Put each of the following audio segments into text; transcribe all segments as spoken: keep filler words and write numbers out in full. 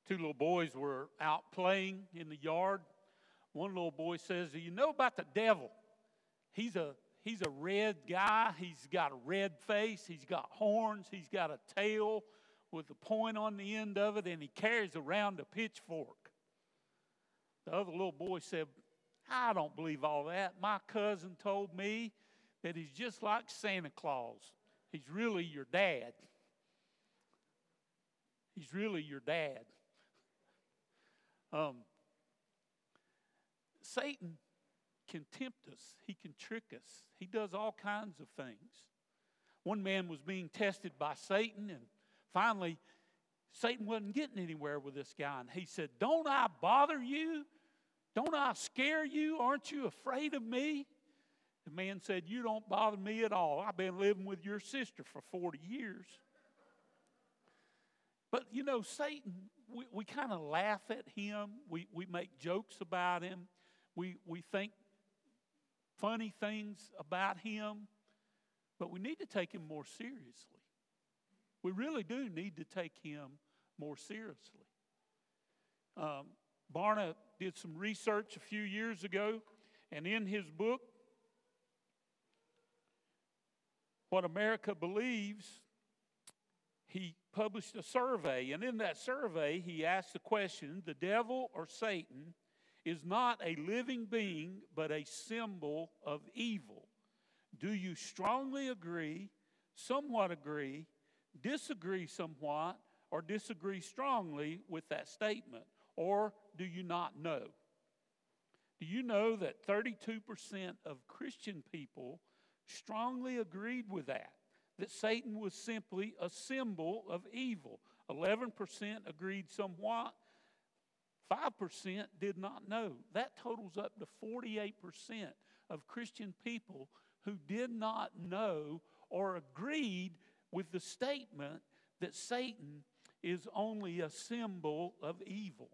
Two little boys were out playing in the yard. One little boy says, "Do you know about the devil? He's a he's a red guy. He's got a red face. He's got horns. He's got a tail with a point on the end of it, and he carries around a pitchfork." The other little boy said, "I don't believe all that. My cousin told me that he's just like Santa Claus. He's really your dad. He's really your dad." Um, Satan can tempt us. He can trick us. He does all kinds of things. One man was being tested by Satan, and finally, Satan wasn't getting anywhere with this guy. And he said, "Don't I bother you? Don't I scare you? Aren't you afraid of me?" The man said, "You don't bother me at all. I've been living with your sister for forty years. But, you know, Satan, we, we kind of laugh at him. We, we make jokes about him. We, we think funny things about him. But we need to take him more seriously. We really do need to take him more seriously. Um, Barna did some research a few years ago, and in his book, What America Believes, he published a survey, and in that survey, he asked the question, "The devil or Satan is not a living being, but a symbol of evil. Do you strongly agree, somewhat agree, disagree somewhat, or disagree strongly with that statement? Or do you not know?" Do you know that thirty-two percent of Christian people strongly agreed with that? That Satan was simply a symbol of evil. eleven percent agreed somewhat. five percent did not know. That totals up to forty-eight percent of Christian people who did not know or agreed with the statement that Satan is only a symbol of evil.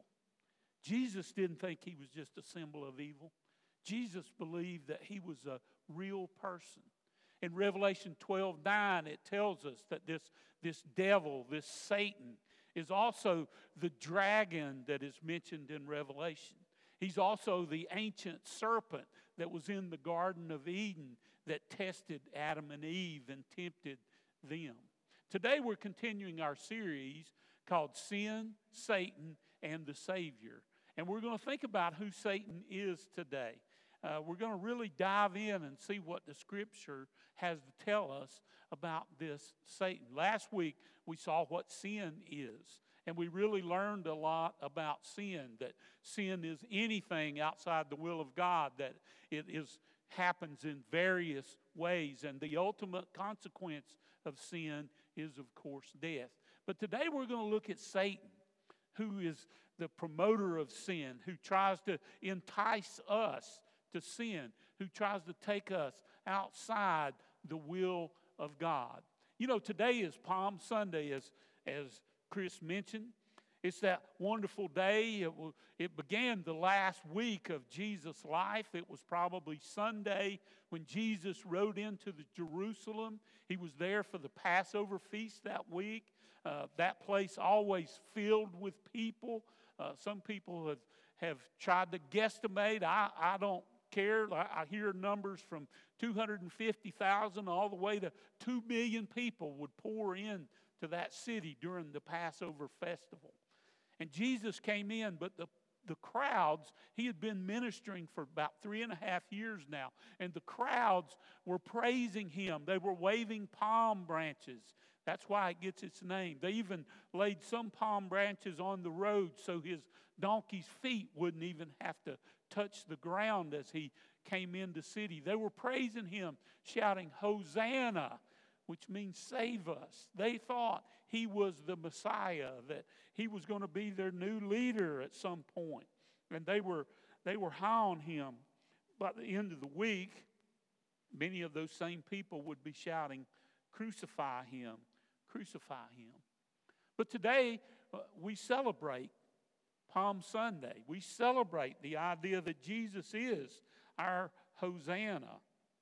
Jesus didn't think he was just a symbol of evil. Jesus believed that he was a real person. In Revelation twelve nine, it tells us that this, this devil, this Satan, is also the dragon that is mentioned in Revelation. He's also the ancient serpent that was in the Garden of Eden that tested Adam and Eve and tempted them. Today we're continuing our series called Sin, Satan, and the Savior. And we're going to think about who Satan is today. Uh, we're going to really dive in and see what the Scripture has to tell us about this Satan. Last week, we saw what sin is. And we really learned a lot about sin, that sin is anything outside the will of God, that it is happens in various ways. And the ultimate consequence of sin is, of course, death. But today we're going to look at Satan, who is the promoter of sin, who tries to entice us to sin, who tries to take us outside the will of God. You know, today is Palm Sunday, as, as Chris mentioned. It's that wonderful day. It, will, it began the last week of Jesus' life. It was probably Sunday when Jesus rode into the Jerusalem. He was there for the Passover feast that week. Uh, that place always filled with people. Uh, some people have, have tried to guesstimate. I, I don't care. I, I hear numbers from two hundred fifty thousand all the way to two million people would pour in to that city during the Passover festival. And Jesus came in, but the, the crowds, he had been ministering for about three and a half years now, and the crowds were praising him. They were waving palm branches. That's why it gets its name. They even laid some palm branches on the road so his donkey's feet wouldn't even have to touch the ground as he came into the city. They were praising him, shouting, "Hosanna," which means save us. They thought he was the Messiah, that he was going to be their new leader at some point. And they were, they were high on him. By the end of the week, many of those same people would be shouting, "Crucify him, crucify him." But today, uh, we celebrate Palm Sunday. We celebrate the idea that Jesus is our Hosanna.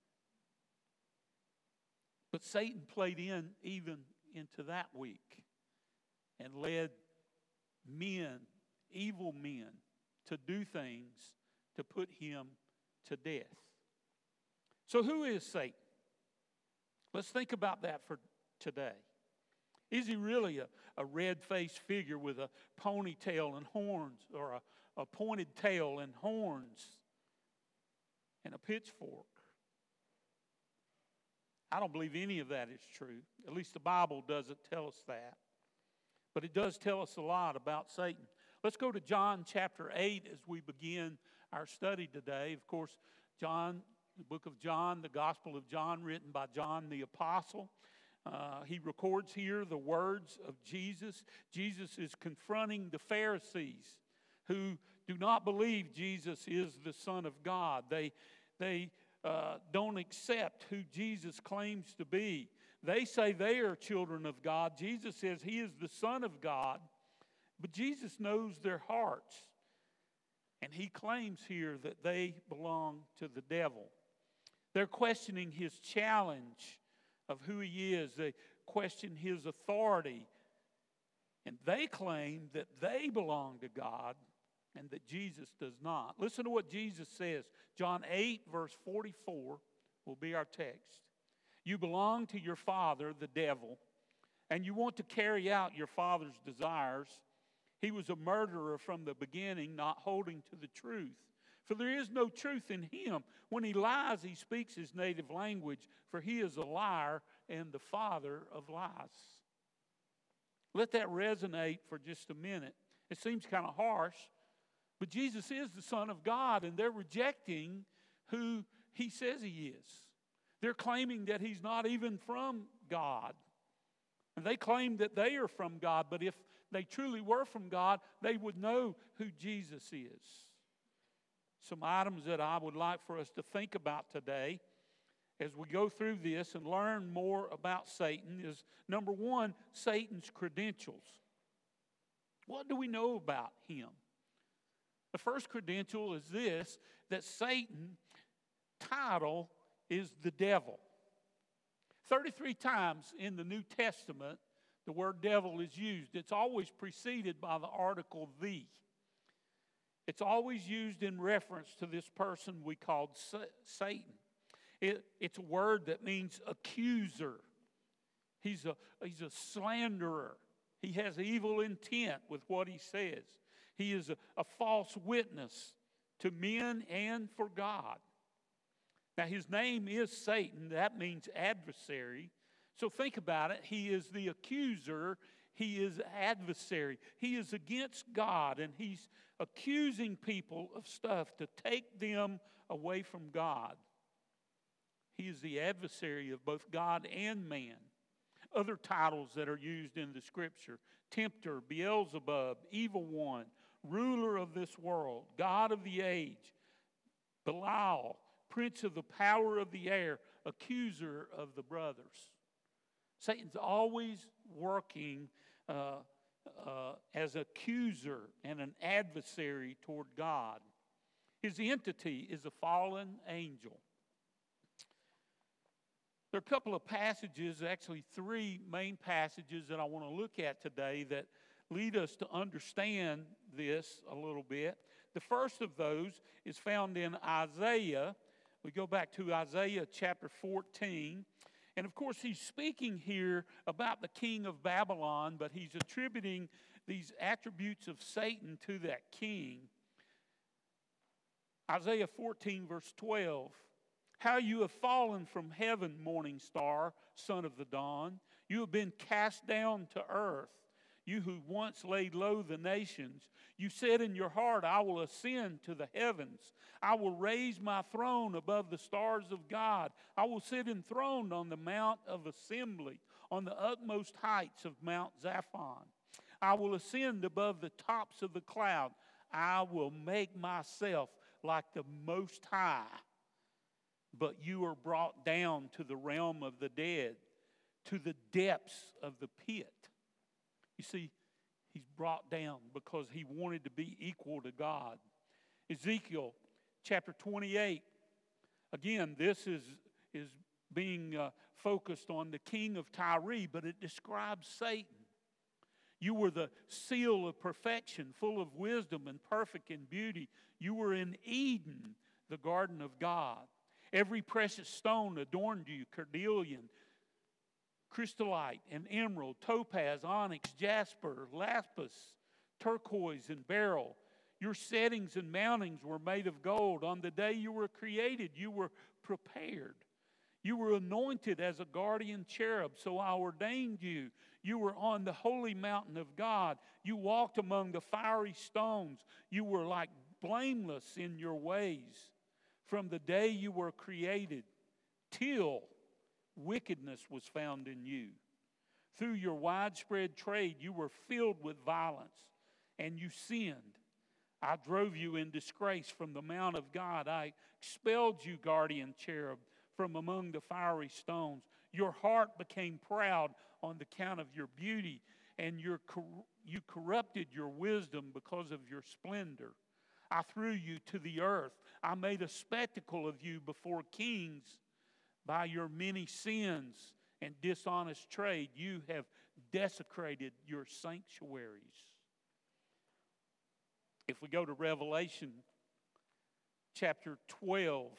But Satan played in even into that week and led men, evil men, to do things to put him to death. So who is Satan? Let's think about that for today. Is he really a, a red-faced figure with a ponytail and horns, or a, a pointed tail and horns and a pitchfork? I don't believe any of that is true. At least the Bible doesn't tell us that. But it does tell us a lot about Satan. Let's go to John chapter eight as we begin our study today. Of course, John, the book of John, the Gospel of John, written by John the Apostle. Uh, he records here the words of Jesus. Jesus is confronting the Pharisees who do not believe Jesus is the Son of God. They, they uh, don't accept who Jesus claims to be. They say they are children of God. Jesus says he is the Son of God. But Jesus knows their hearts. And he claims here that they belong to the devil. They're questioning his challenge of who he is. They question his authority. And they claim that they belong to God and that Jesus does not. Listen to what Jesus says. John eight, verse forty-four will be our text. You belong to your father, the devil, and you want to carry out your father's desires. He was a murderer from the beginning, not holding to the truth. For there is no truth in him. When he lies, he speaks his native language, for he is a liar and the father of lies. Let that resonate for just a minute. It seems kind of harsh, but Jesus is the Son of God, and they're rejecting who he says he is. They're claiming that he's not even from God. And they claim that they are from God, but if they truly were from God, they would know who Jesus is. Some items that I would like for us to think about today as we go through this and learn more about Satan is, number one, Satan's credentials. What do we know about him? The first credential is this, that Satan's title is the devil. thirty-three times in the New Testament, the word devil is used. It's always preceded by the article the. It's always used in reference to this person we called Satan. It, it's a word that means accuser. He's a, he's a slanderer. He has evil intent with what he says. He is a, a false witness to men and for God. Now, his name is Satan. That means adversary. So think about it. He is the accuser. He is adversary. He is against God, and he's accusing people of stuff to take them away from God. He is the adversary of both God and man. Other titles that are used in the Scripture: tempter, Beelzebub, evil one, ruler of this world, God of the age, Belial, prince of the power of the air, accuser of the brothers. Satan's always working uh, uh, as accuser and an adversary toward God. His entity is a fallen angel. There are a couple of passages, actually three main passages that I want to look at today that lead us to understand this a little bit. The first of those is found in Isaiah. We go back to Isaiah chapter fourteen. And of course, he's speaking here about the king of Babylon, but he's attributing these attributes of Satan to that king. Isaiah fourteen, verse twelve. How you have fallen from heaven, morning star, son of the dawn. You have been cast down to earth. You who once laid low the nations, you said in your heart, I will ascend to the heavens. I will raise my throne above the stars of God. I will sit enthroned on the mount of assembly, on the utmost heights of Mount Zaphon. I will ascend above the tops of the cloud. I will make myself like the Most High. But you are brought down to the realm of the dead, to the depths of the pit. You see, he's brought down because he wanted to be equal to God. Ezekiel chapter twenty-eight. Again, this is, is being uh, focused on the king of Tyre, but it describes Satan. You were the seal of perfection, full of wisdom and perfect in beauty. You were in Eden, the garden of God. Every precious stone adorned you, carnelian, crystallite, and emerald, topaz, onyx, jasper, lapis, turquoise, and beryl. Your settings and mountings were made of gold. On the day you were created, you were prepared. You were anointed as a guardian cherub, so I ordained you. You were on the holy mountain of God. You walked among the fiery stones. You were like blameless in your ways from the day you were created till wickedness was found in you. Through your widespread trade, you were filled with violence, and you sinned. I drove you in disgrace from the mount of God. I expelled you, guardian cherub, from among the fiery stones. Your heart became proud on the count of your beauty, and your, you corrupted your wisdom because of your splendor. I threw you to the earth. I made a spectacle of you before kings. By your many sins and dishonest trade, you have desecrated your sanctuaries. If we go to Revelation chapter twelve,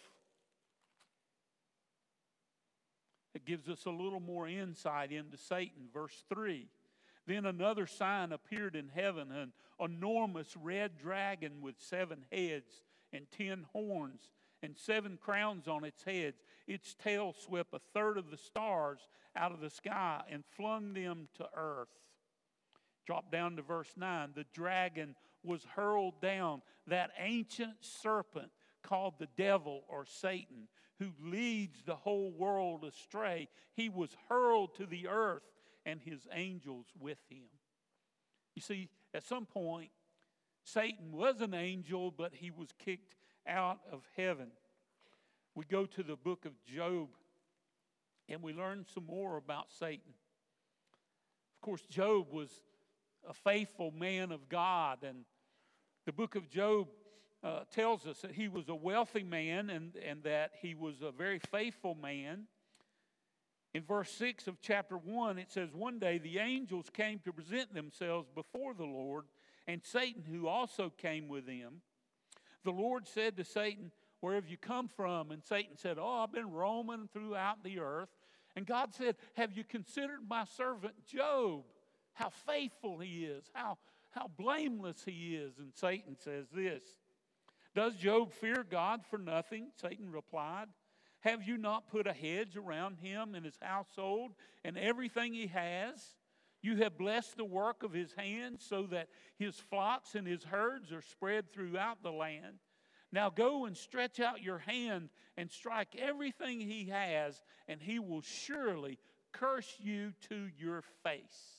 it gives us a little more insight into Satan. Verse three, then another sign appeared in heaven, an enormous red dragon with seven heads and ten horns and seven crowns on its heads. Its tail swept a third of the stars out of the sky and flung them to earth. Drop down to verse nine. The dragon was hurled down, that ancient serpent called the devil or Satan, who leads the whole world astray. He was hurled to the earth, and his angels with him. You see, at some point, Satan was an angel, but he was kicked out of heaven. We go to the book of Job, and we learn some more about Satan. Of course, Job was a faithful man of God, and the book of Job uh, tells us that he was a wealthy man and, and that he was a very faithful man. In verse six of chapter one, it says, one day the angels came to present themselves before the Lord, and Satan, who also came with them. The Lord said to Satan, where have you come from? And Satan said, oh, I've been roaming throughout the earth. And God said, have you considered my servant Job? How faithful he is, how, how blameless he is. And Satan says this, does Job fear God for nothing? Satan replied, have you not put a hedge around him and his household and everything he has? You have blessed the work of his hands so that his flocks and his herds are spread throughout the land. Now go and stretch out your hand and strike everything he has, and he will surely curse you to your face.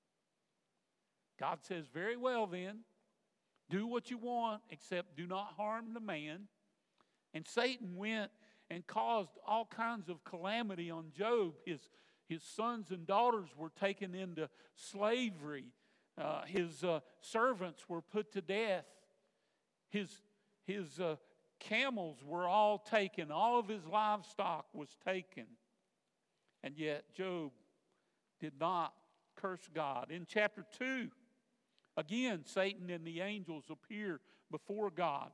God says, very well then, do what you want, except do not harm the man. And Satan went and caused all kinds of calamity on Job. His, his sons and daughters were taken into slavery. Uh, his uh, servants were put to death. His, his uh, camels were all taken. All of his livestock was taken. And yet Job did not curse God. In chapter two, again, Satan and the angels appear before God.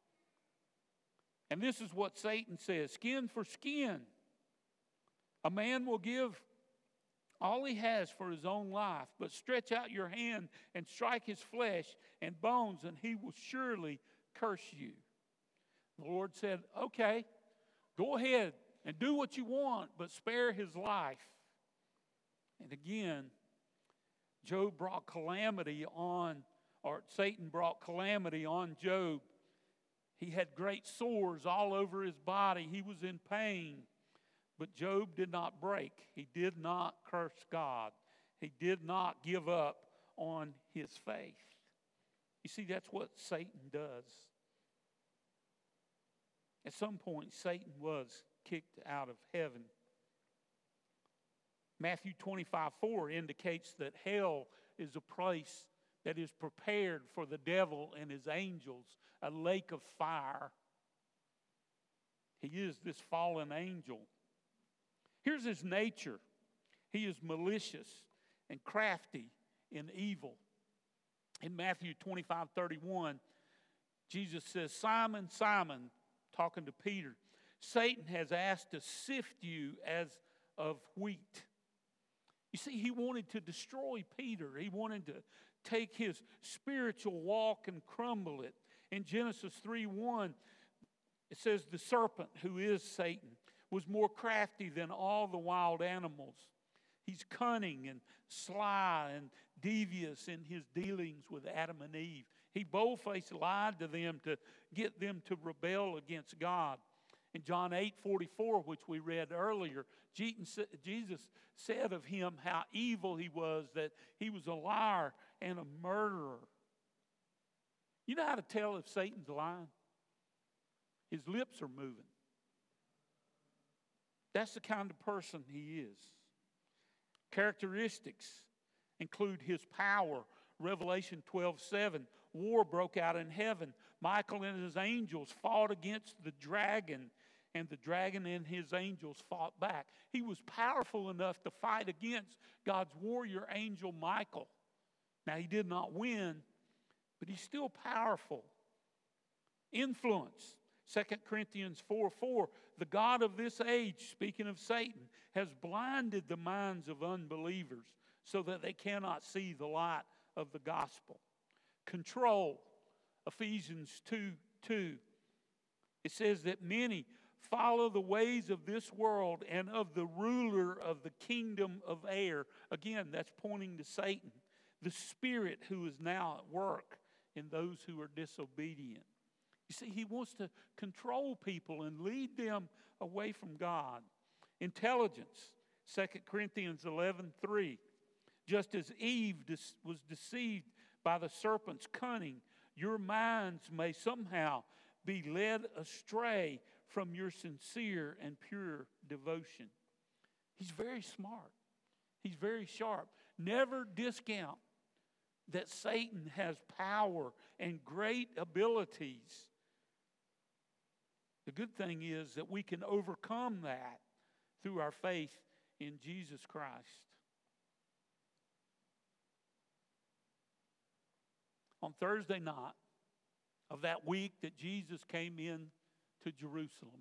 And this is what Satan says, skin for skin. A man will give all he has for his own life, but stretch out your hand and strike his flesh and bones, and he will surely curse you. The Lord said, okay, go ahead and do what you want, but spare his life. And again, Job brought calamity on, or Satan brought calamity on Job. He had great sores all over his body. He was in pain. But Job did not break. He did not curse God. He did not give up on his faith. You see, that's what Satan does. At some point, Satan was kicked out of heaven. Matthew twenty-five four indicates that hell is a place that is prepared for the devil and his angels, a lake of fire. He is this fallen angel. Here's his nature. He is malicious and crafty in evil. In Matthew twenty-five thirty-one, Jesus says, Simon, Simon, talking to Peter, Satan has asked to sift you as of wheat. You see, he wanted to destroy Peter. He wanted to take his spiritual walk and crumble it. In Genesis three one, it says, the serpent, who is Satan, was more crafty than all the wild animals. He's cunning and sly and devious in his dealings with Adam and Eve. He boldfaced lied to them to get them to rebel against God. In John eight forty-four, which we read earlier, Jesus said of him how evil he was, that he was a liar and a murderer. You know how to tell if Satan's lying? His lips are moving. That's the kind of person he is. Characteristics include his power. Revelation twelve seven, war broke out in heaven. Michael and his angels fought against the dragon, and the dragon and his angels fought back. He was powerful enough to fight against God's warrior angel Michael. Now, he did not win, but he's still powerful. Influence. Second Corinthians four four, the God of this age, speaking of Satan, has blinded the minds of unbelievers so that they cannot see the light of the gospel. Control. Ephesians two two. It says that many follow the ways of this world and of the ruler of the kingdom of air. Again, that's pointing to Satan, the spirit who is now at work in those who are disobedient. You see, he wants to control people and lead them away from God. Intelligence, Second Corinthians eleven three. Just as Eve was deceived by the serpent's cunning, your minds may somehow be led astray from your sincere and pure devotion. He's very smart. He's very sharp. Never discount that Satan has power and great abilities. The good thing is that we can overcome that through our faith in Jesus Christ. On Thursday night of that week that Jesus came in to Jerusalem,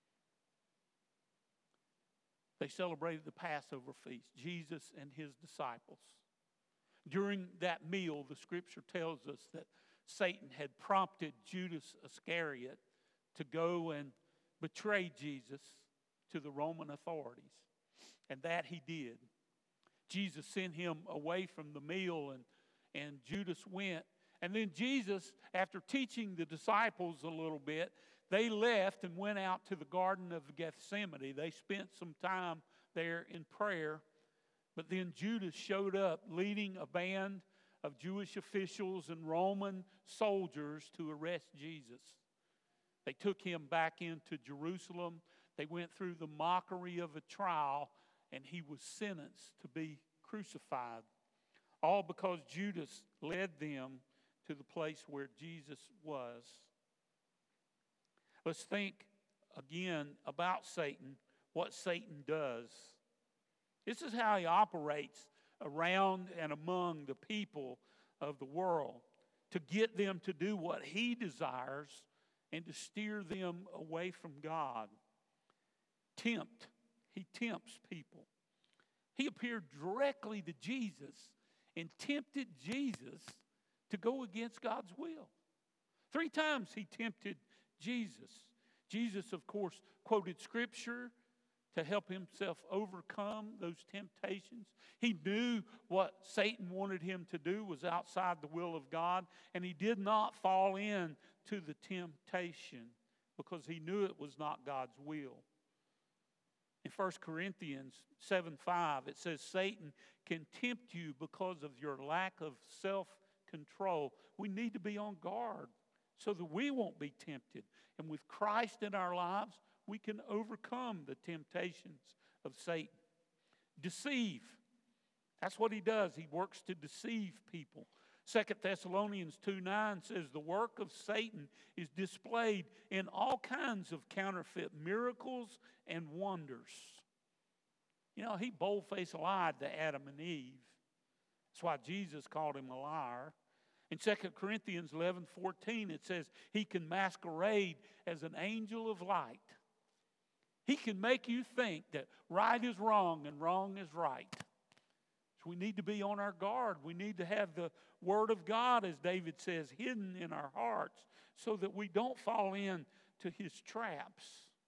they celebrated the Passover feast, Jesus and his disciples. During that meal, the scripture tells us that Satan had prompted Judas Iscariot to go and betray Jesus to the Roman authorities. And that he did. Jesus sent him away from the meal, and, and Judas went. And then Jesus, after teaching the disciples a little bit, they left and went out to the Garden of Gethsemane. They spent some time there in prayer. But then Judas showed up leading a band of Jewish officials and Roman soldiers to arrest Jesus. They took him back into Jerusalem. They went through the mockery of a trial, and he was sentenced to be crucified. All because Judas led them to the place where Jesus was. Let's think again about Satan, what Satan does. This is how he operates around and among the people of the world to get them to do what he desires and to steer them away from God. Tempt. He tempts people. He appeared directly to Jesus and tempted Jesus to go against God's will. Three times he tempted Jesus. Jesus, of course, quoted scripture to help himself overcome those temptations. He knew what Satan wanted him to do was outside the will of God, and he did not fall in to the temptation because he knew it was not God's will. In First Corinthians seven five, it says, Satan can tempt you because of your lack of self-control. We need to be on guard so that we won't be tempted. And with Christ in our lives, we can overcome the temptations of Satan. Deceive. That's what he does. He works to deceive people. Second Thessalonians two nine says the work of Satan is displayed in all kinds of counterfeit miracles and wonders. You know, he boldfaced lied to Adam and Eve. That's why Jesus called him a liar. In Second Corinthians eleven fourteen, it says he can masquerade as an angel of light. He can make you think that right is wrong and wrong is right. So we need to be on our guard. We need to have the Word of God, as David says, hidden in our hearts so that we don't fall into his traps.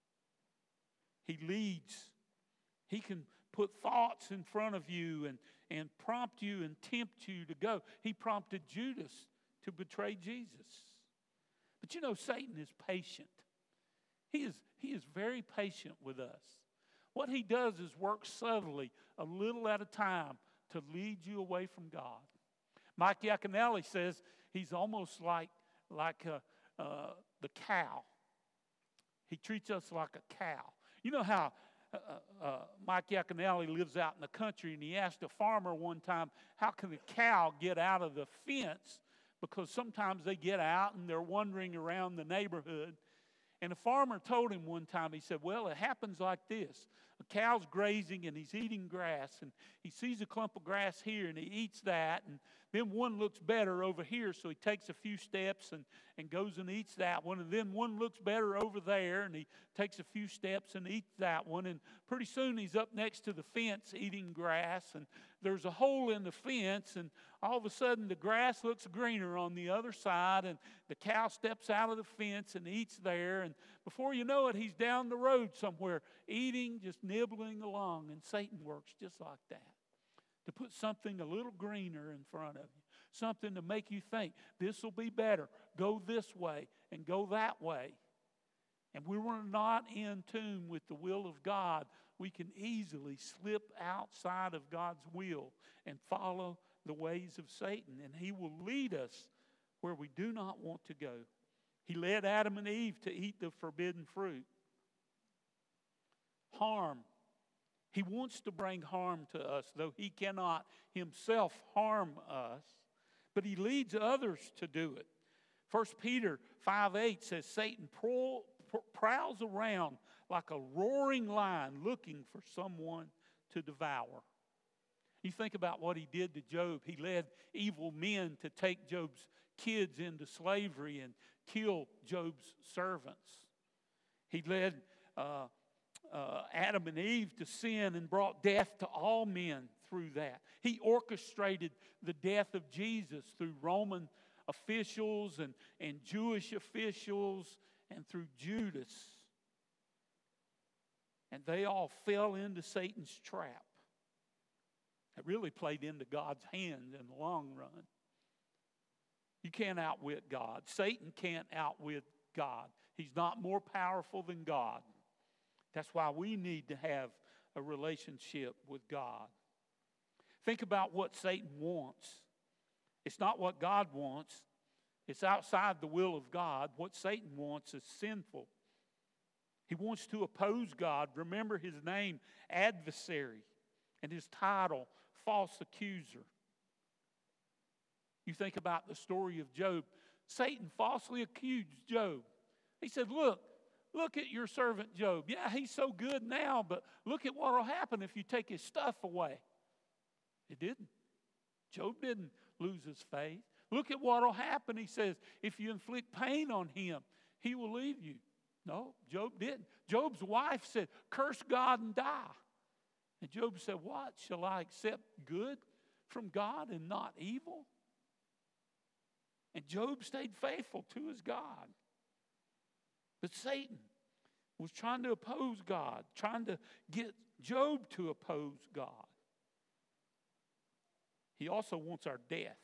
He leads. He can put thoughts in front of you and, and prompt you and tempt you to go. He prompted Judas to betray Jesus. But you know, Satan is patient. He is, he is very patient with us. What he does is work subtly, a little at a time, to lead you away from God. Mike Yaconelli says he's almost like, like uh, uh, the cow. He treats us like a cow. You know how uh, uh, Mike Yaconelli lives out in the country, and he asked a farmer one time, how can the cow get out of the fence? Because sometimes they get out and they're wandering around the neighborhood. And the farmer told him one time, he said, well, it happens like this. A cow's grazing and he's eating grass, and he sees a clump of grass here and he eats that, and then one looks better over here, so he takes a few steps and, and goes and eats that one, and then one looks better over there, and he takes a few steps and eats that one, and pretty soon he's up next to the fence eating grass, and there's a hole in the fence, and all of a sudden the grass looks greener on the other side, and the cow steps out of the fence and eats there, and before you know it, he's down the road somewhere eating, just nibbling along. And Satan works just like that, to put something a little greener in front of you, something to make you think this will be better, go this way and go that way. And when we're not in tune with the will of God, we can easily slip outside of God's will and follow the ways of Satan, and he will lead us where we do not want to go. He led Adam and Eve to eat the forbidden fruit. Harm. He wants to bring harm to us, though he cannot himself harm us. But he leads others to do it. First Peter five eight says, Satan prowls around like a roaring lion looking for someone to devour. You think about what he did to Job. He led evil men to take Job's kids into slavery and kill Job's servants. He led uh, uh, Adam and Eve to sin and brought death to all men through that. He orchestrated the death of Jesus through Roman officials and, and Jewish officials and through Judas. And they all fell into Satan's trap. It really played into God's hand in the long run. You can't outwit God. Satan can't outwit God. He's not more powerful than God. That's why we need to have a relationship with God. Think about what Satan wants. It's not what God wants. It's outside the will of God. What Satan wants is sinful. He wants to oppose God. Remember his name, adversary, and his title, false accuser. You think about the story of Job. Satan falsely accused Job. He said, look, look at your servant Job. Yeah, he's so good now, but look at what will happen if you take his stuff away. It didn't. Job didn't lose his faith. Look at what will happen, he says, if you inflict pain on him, he will leave you. No, Job didn't. Job's wife said, curse God and die. And Job said, what? Shall I accept good from God and not evil? And Job stayed faithful to his God. But Satan was trying to oppose God, trying to get Job to oppose God. He also wants our death.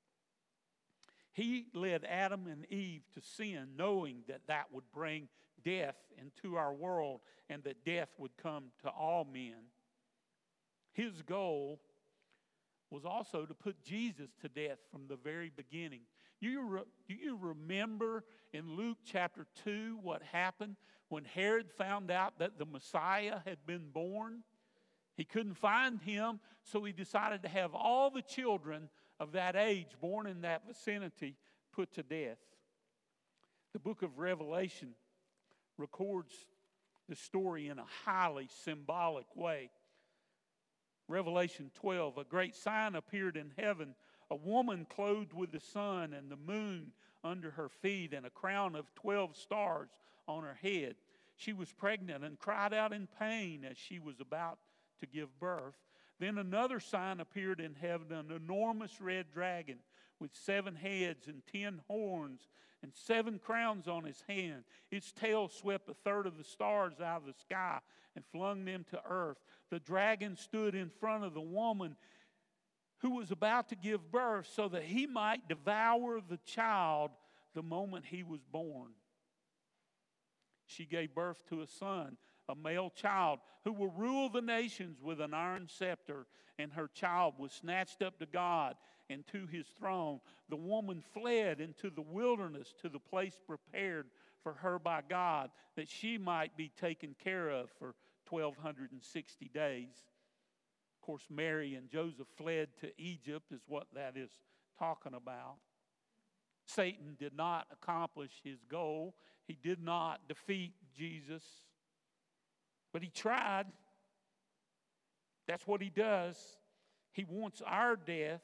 He led Adam and Eve to sin, knowing that that would bring death into our world and that death would come to all men. His goal was also to put Jesus to death from the very beginning. Do you, re- do you remember in Luke chapter two what happened when Herod found out that the Messiah had been born? He couldn't find him, so he decided to have all the children of that age born in that vicinity put to death. The book of Revelation records the story in a highly symbolic way. Revelation twelve, a great sign appeared in heaven, a woman clothed with the sun and the moon under her feet, and a crown of twelve stars on her head. She was pregnant and cried out in pain as she was about to give birth. Then another sign appeared in heaven, an enormous red dragon with seven heads and ten horns and seven crowns on his hand. Its tail swept a third of the stars out of the sky and flung them to earth. The dragon stood in front of the woman who was about to give birth so that he might devour the child the moment he was born. She gave birth to a son, a male child, who will rule the nations with an iron scepter, and her child was snatched up to God and to his throne. The woman fled into the wilderness to the place prepared for her by God, that she might be taken care of for twelve sixty days. Of course, Mary and Joseph fled to Egypt, is what that is talking about. Satan did not accomplish his goal. He did not defeat Jesus, but he tried. That's what he does. He wants our death.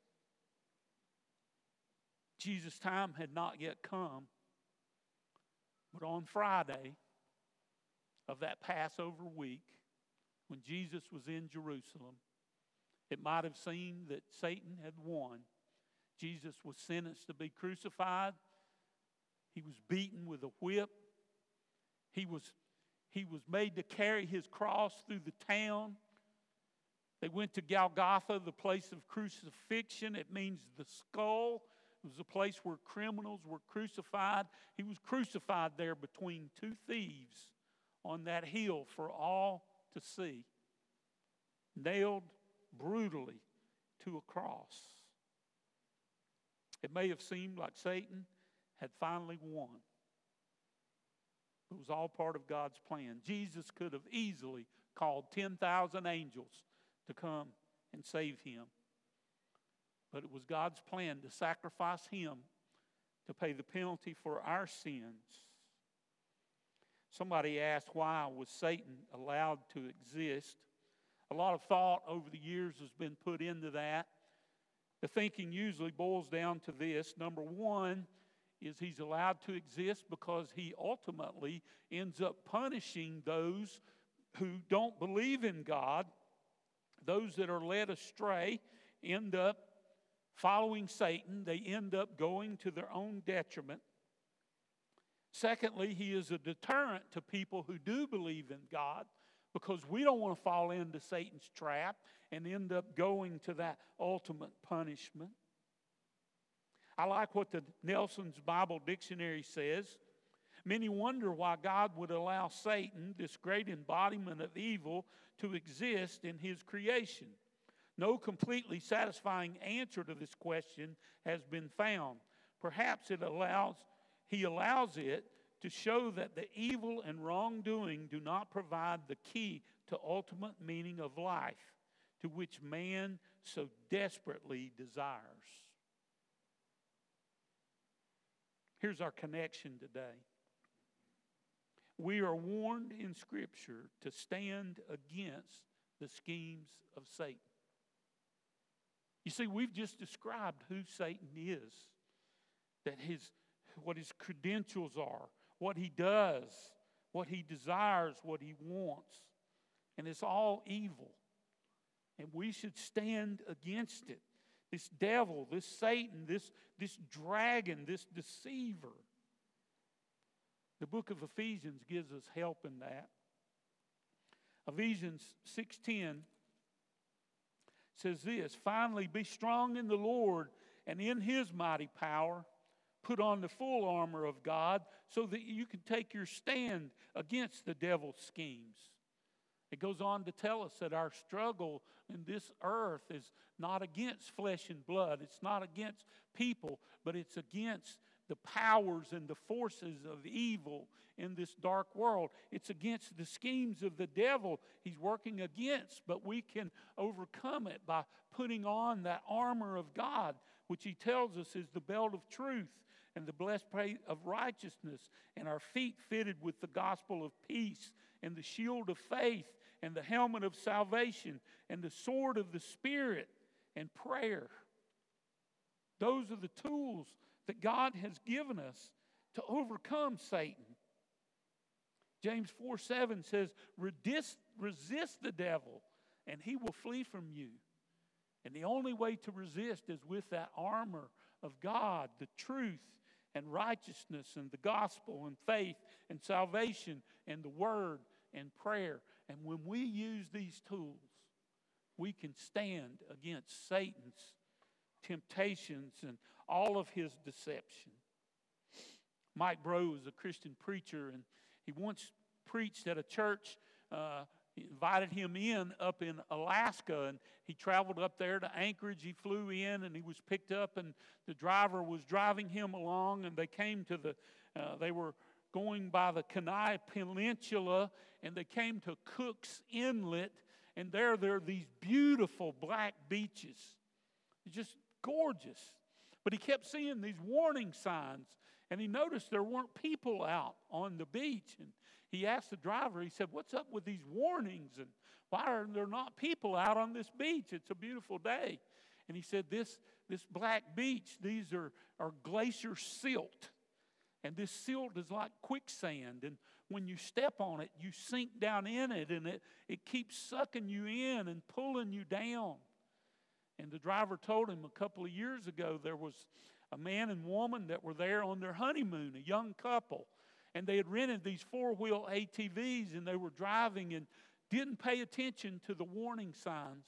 Jesus' time had not yet come, but on Friday of that Passover week, when Jesus was in Jerusalem, it might have seemed that Satan had won. Jesus was sentenced to be crucified. He was beaten with a whip. He was, he was made to carry his cross through the town. They went to Golgotha, the place of crucifixion. It means the skull. It was a place where criminals were crucified. He was crucified there between two thieves on that hill for all to see, nailed brutally to a cross. It may have seemed like Satan had finally won. It was all part of God's plan. Jesus could have easily called ten thousand angels to come and save him. But it was God's plan to sacrifice him to pay the penalty for our sins. Somebody asked, why was Satan allowed to exist? A lot of thought over the years has been put into that. The thinking usually boils down to this. Number one is he's allowed to exist because he ultimately ends up punishing those who don't believe in God. Those that are led astray end up following Satan. They end up going to their own detriment. Secondly, he is a deterrent to people who do believe in God, because we don't want to fall into Satan's trap and end up going to that ultimate punishment. I like what the Nelson's Bible Dictionary says. Many wonder why God would allow Satan, this great embodiment of evil, to exist in his creation. No completely satisfying answer to this question has been found. Perhaps it allows, he allows it to show that the evil and wrongdoing do not provide the key to ultimate meaning of life, to which man so desperately desires. Here's our connection today. We are warned in Scripture to stand against the schemes of Satan. You see, we've just described who Satan is, that his, what his credentials are, what he does, what he desires, what he wants. And it's all evil. And we should stand against it. This devil, this Satan, this, this dragon, this deceiver. The book of Ephesians gives us help in that. Ephesians six ten says this, finally, be strong in the Lord and in his mighty power. Put on the full armor of God so that you can take your stand against the devil's schemes. It goes on to tell us that our struggle in this earth is not against flesh and blood. It's not against people, but it's against the powers and the forces of evil in this dark world. It's against the schemes of the devil he's working against, but we can overcome it by putting on that armor of God, which he tells us is the belt of truth and the breastplate of righteousness, and our feet fitted with the gospel of peace, and the shield of faith, and the helmet of salvation, and the sword of the Spirit, and prayer. Those are the tools that God has given us to overcome Satan. James four seven says, resist, resist the devil, and he will flee from you. And the only way to resist is with that armor of God, the truth and righteousness and the gospel and faith and salvation and the word and prayer. And when we use these tools, we can stand against Satan's temptations and all of his deception. Mike Breaux is a Christian preacher, and he once preached at a church. Uh, he invited him in up in Alaska, and he traveled up there to Anchorage. He flew in, and he was picked up, and the driver was driving him along, and they came to the, uh, they were going by the Kenai Peninsula, and they came to Cook's Inlet, and there, there are these beautiful black beaches. Just gorgeous. But he kept seeing these warning signs, and he noticed there weren't people out on the beach. And he asked the driver, he said, what's up with these warnings? And why are there not people out on this beach? It's a beautiful day. And he said, this, this black beach, these are, are glacier silt. And this silt is like quicksand. And when you step on it, you sink down in it, and it, it keeps sucking you in and pulling you down. And the driver told him a couple of years ago there was a man and woman that were there on their honeymoon, a young couple. And they had rented these four-wheel A T Vs, and they were driving and didn't pay attention to the warning signs.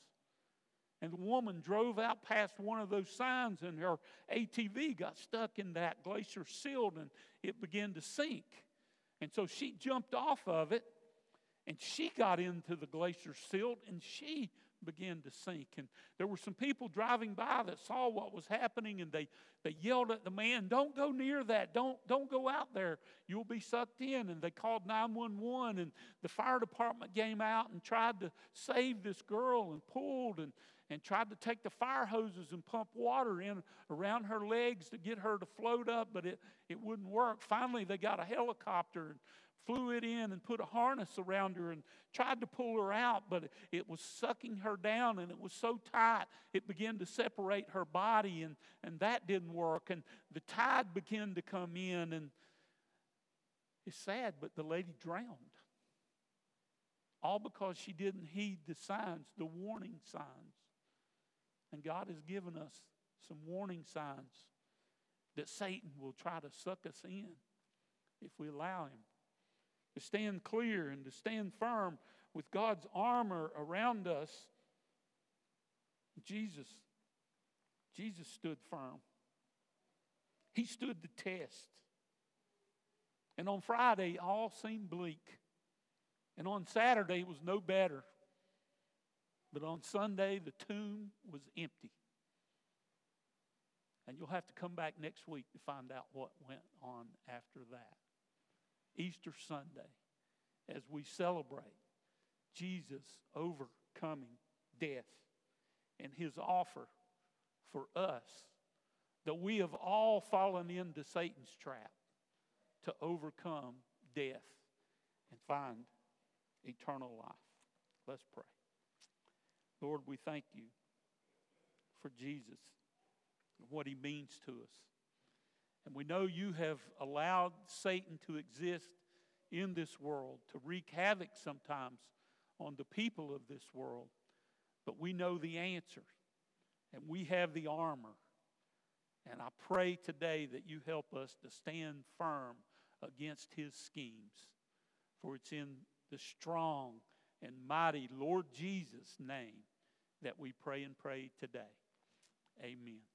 And the woman drove out past one of those signs, and her A T V got stuck in that glacier silt, and it began to sink. And so she jumped off of it, and she got into the glacier silt, and she began to sink. And there were some people driving by that saw what was happening, and they, they yelled at the man, don't go near that. Don't, don't go out there. You'll be sucked in. And they called nine one one, and the fire department came out and tried to save this girl and pulled and, and tried to take the fire hoses and pump water in around her legs to get her to float up, but it, it wouldn't work. Finally, they got a helicopter and flew it in and put a harness around her and tried to pull her out, but it was sucking her down, and it was so tight it began to separate her body, and, and that didn't work. And the tide began to come in, and it's sad, but the lady drowned. All because she didn't heed the signs, the warning signs. And God has given us some warning signs that Satan will try to suck us in if we allow him. To stand clear and to stand firm with God's armor around us. Jesus, Jesus stood firm. He stood the test. And on Friday, all seemed bleak. And on Saturday, it was no better. But on Sunday, the tomb was empty. And you'll have to come back next week to find out what went on after that. Easter Sunday, as we celebrate Jesus overcoming death and his offer for us, that we have all fallen into Satan's trap to overcome death and find eternal life. Let's pray. Lord, we thank you for Jesus and what he means to us. And we know you have allowed Satan to exist in this world, to wreak havoc sometimes on the people of this world. But we know the answer, and we have the armor. And I pray today that you help us to stand firm against his schemes. For it's in the strong and mighty Lord Jesus' name that we pray and pray today. Amen.